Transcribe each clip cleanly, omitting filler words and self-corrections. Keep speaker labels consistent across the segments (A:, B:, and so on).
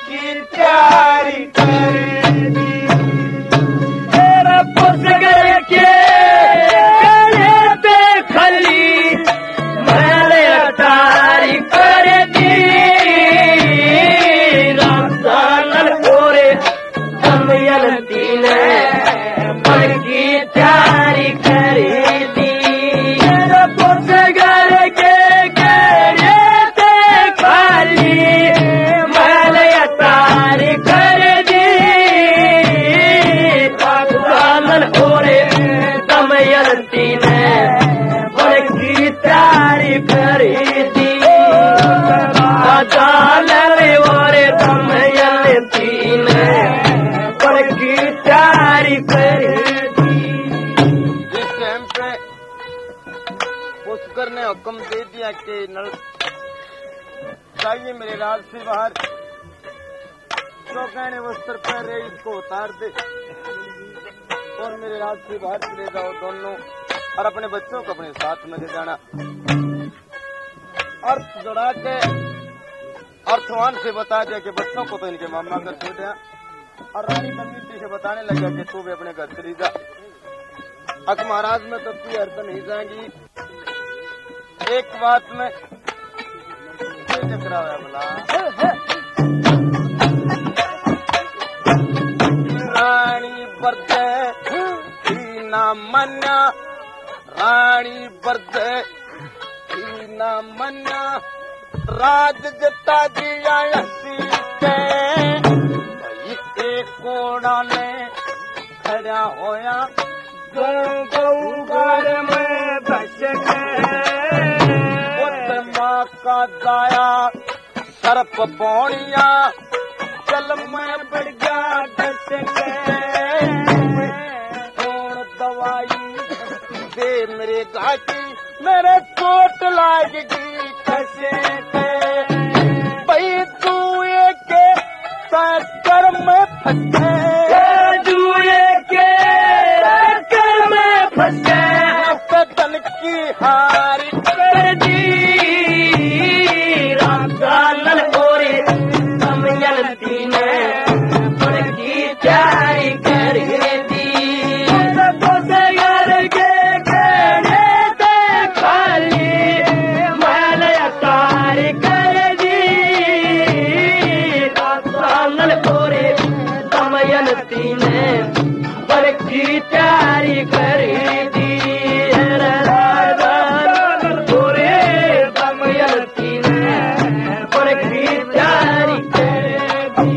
A: की तैयारी कर दी तेरा पुसगर के गले पे खली मैंने अटारी कर दी रामदानल पूरे दमयंती ने पर की तैयारी कर दी तेरा पुसगर के गले पे खली मैंने अटारी कर दी रामदानल पूरे दमयंती ने पर की तैयारी कर दी दानल और दमयंती ने पर की तैयारी कर दी
B: जिस टाइम पे पुष्कर ने हुक्म दे दिया कि नल चाहिए मेरे राज से बाहर, तो कहने वस्त्र पहन इसको उतार दे और मेरे राज से बाहर चले जाओ दोनों, और अपने बच्चों को अपने साथ में ले जाना। अर्थ जोड़ा के अर्थवान से बता दिया कि बच्चों को तो इनके मामा घर छोड़ दिया, और रानी कमीटी से बताने लगा कि तू भी अपने घर चली जा। अक महाराज में तो कोई अर्थ नहीं जाएंगी। एक बात में ये चक्रा हुआ बोला रानी बरदे ना मन्या, रानी बरदे ना मन्या, राज जता दिया हसी के एक कोड़ा ने खड़ा होया
A: गौगर में बस गए
B: माँ का दाया सर्प पौड़िया चल मैं बढ़ गया डस गए कौन दवाई दे मेरे घाटी मेरे चोट लागेगी कसे भाई तू एक चक्कर में फंसे
A: जुए के चक्कर में फंसे
B: तन की हारी
A: कर दी रामदानल और दमयंती ने पर की तैयारी कर दी पुसगर के गले पे खली मैंने अटारी कर दी रामदानल और दमयंती ने पर की तैयारी कर दी रामदानल और दमयंती ने पर की तैयारी कर दी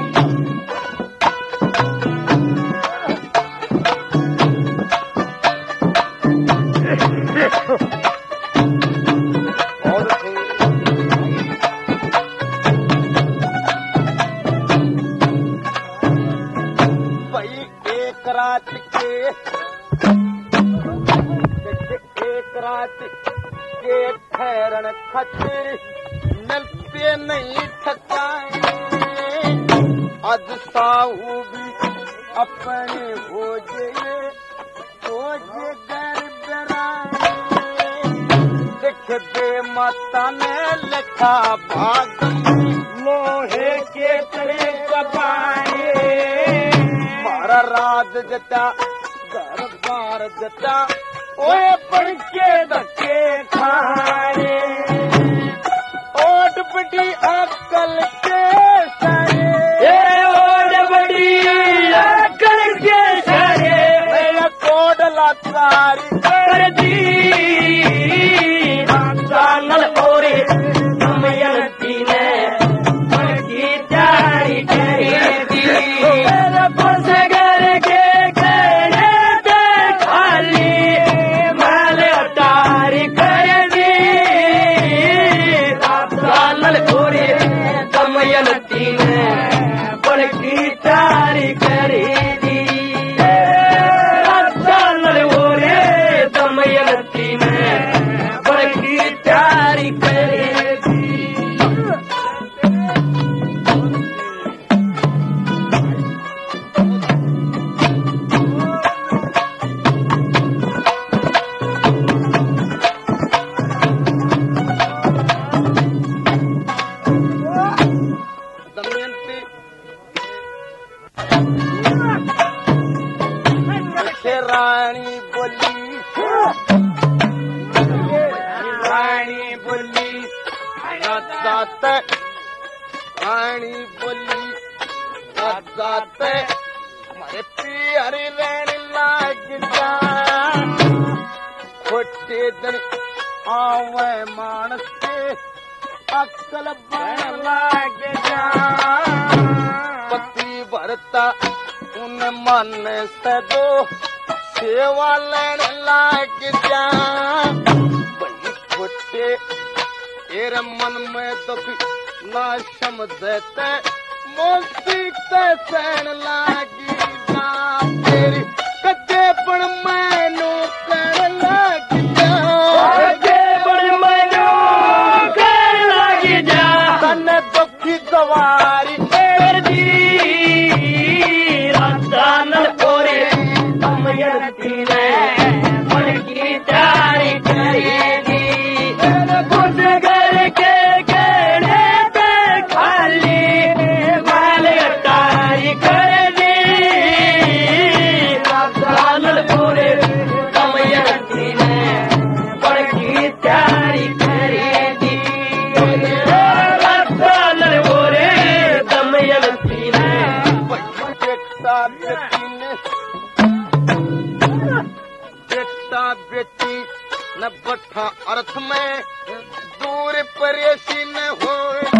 B: और भाई एक रात के ठहरन खातिर मिलते नहीं थकाए अज साहू भी अपने हो जे घर बराए देख दे माता ने लिखा भाग
A: लोहे के तरे कपाए
B: मारा राज जटा घर बार जटा ओए पड़ के धक्के खाए ओट पटी अकल के सारे
A: ओट बड़ी अकल के सारे
B: मेरा कोडला तारी
A: कर दी रामदानल और दमयंती ने पर की तैयारी कर दी पुसगर के गले पे खली मैंने अटारी कर दी रामदानल और दमयंती ने पर की तैयारी कर दी रामदानल और दमयंती ने पर की तैयारी कर दी
B: दमयंती जाते रानी बोली जाते हमारे प्यारे रहने लाग जा खोटे दिन आवे मानस के अक्ल बन लाग जा पति भरता उन मन से दो सेवा लेने लाग जा बड़ी खोटे तेरे मन में दुख ना समझते मोसी सहन लागी जा तेरी कदे पण मैनू कर लागी जा
A: कदे पण मैनू कर लागी जा
B: तन दुखी गवारी
A: कर दी राता नल कोरे दमयंती ने मन की तैयारी करेगी खुद घर के कहने पे खाली माल अटारी कर दी राता नल कोरे दमयंती ने मन की तैयारी करेगी राता नल कोरे दमयंती ने
B: बेटा बेटी न बठा अर्थ में दूर परेशी न हो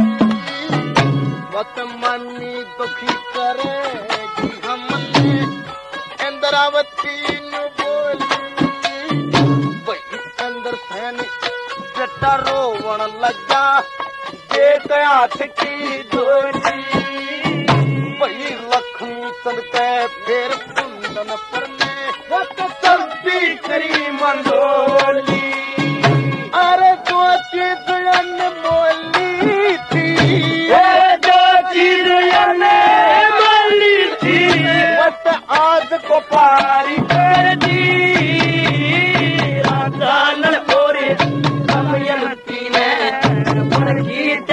B: वत मनी दुखी करेगी हमने इंद्रावती न बोली वही अंदर सैनी बेटा रोवण लगा देख हाथ की धोली वही लक्ष्मी चंद के फिर कुंदन पर में सब्जी करी मंदोली अरे जो चीज बोली थी
A: जो चीज बोली थी
B: बस आज को पारी
A: कर दी राता नल कोरे दमयंती ने मन की